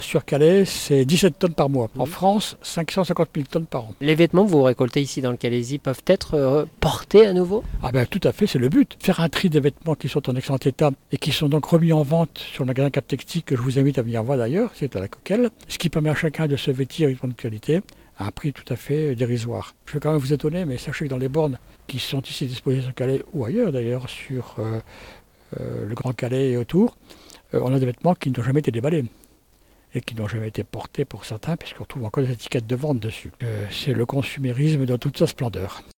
Sur Calais, c'est 17 tonnes par mois. En France, 550 000 tonnes par an. Les vêtements que vous récoltez ici dans le Calaisis peuvent être portés à nouveau? Ah ben tout à fait, c'est le but. Faire un tri des vêtements qui sont en excellent état et qui sont donc remis en vente sur le magasin Cap Textile que je vous invite à venir voir d'ailleurs, c'est à la Coquelle, ce qui permet à chacun de se vêtir avec de qualité à un prix tout à fait dérisoire. Je vais quand même vous étonner, mais sachez que dans les bornes qui sont ici disposées sur Calais ou ailleurs d'ailleurs, sur le Grand Calais et autour, on a des vêtements qui n'ont jamais été déballés et qui n'ont jamais été portés pour certains, puisqu'on trouve encore des étiquettes de vente dessus. C'est le consumérisme dans toute sa splendeur.